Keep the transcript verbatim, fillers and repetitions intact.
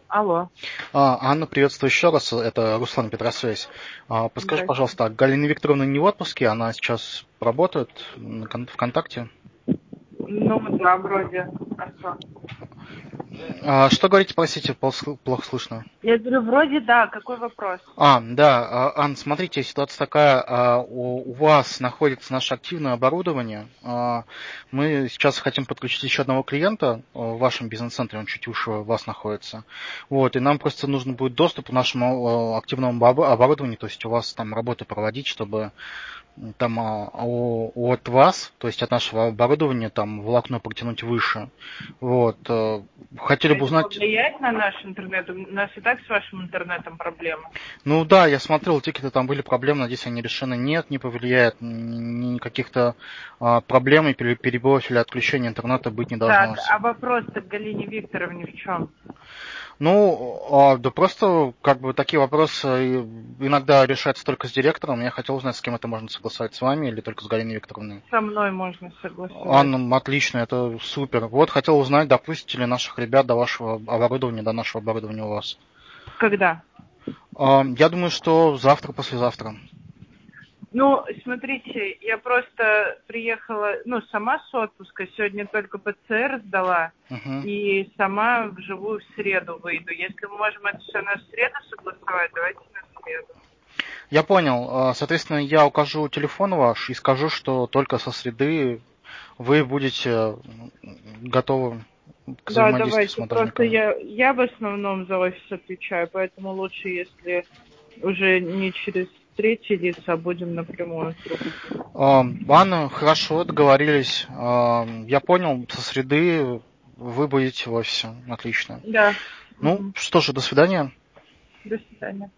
Алло. А, Анна, приветствую еще раз. Это Руслан, Петросвязь. А, Подскажи, Здрасте. пожалуйста, а Галина Викторовна не в отпуске? Она сейчас работает на кон- ВКонтакте? Ну, да, вроде. А что? А, что говорите, простите, плохо плохо слышно. Я говорю, вроде да. Какой вопрос? А, да, а, Ан, смотрите, ситуация такая, а, у, у вас находится наше активное оборудование. А, мы сейчас хотим подключить еще одного клиента а, в вашем бизнес-центре, он чуть выше вас находится. Вот, и нам просто нужен будет доступ к нашему а, активному обо- оборудованию, то есть у вас там работы проводить, чтобы там а, у- от вас, то есть от нашего оборудования, там волокно протянуть выше. Вот, э, хотели бы Это узнать. повлияет на наш интернет? У нас и так с вашим интернетом проблемы. Ну да, я смотрел, тикеты там были проблемы, надеюсь, они решены. Нет, не повлияет, ни ни каких-то а, проблем и пере- перебоев или отключения интернета быть не должно. Так, а вопрос-то к Галине Викторовне в чем? Ну, а, да просто как бы такие вопросы иногда решаются только с директором. Я хотел узнать, с кем это можно согласовать, с вами или только с Галиной Викторовной. Со мной можно согласовать. Анна, отлично, это супер. Вот хотел узнать, допустите ли наших ребят до вашего оборудования, до нашего оборудования у вас. Когда? А, Я думаю, что завтра, послезавтра. Ну, смотрите, я просто приехала, ну, сама с отпуска, сегодня только ПЦР сдала, Мгм. и сама вживую в среду выйду. Если мы можем это все на среду согласовать, давайте на среду. Я понял. А, Соответственно, я укажу телефон ваш и скажу, что только со среды вы будете м, готовы к Да, взаимодействию с давайте. Просто монтажниками. я, я в основном за офис отвечаю, поэтому лучше, если уже не через третьи лица, а будем напрямую друг к другу. А, Анна, хорошо, договорились. А, Я понял, со среды вы будете в офисе. Отлично. Да. Ну, Мгм. что же, до свидания. До свидания.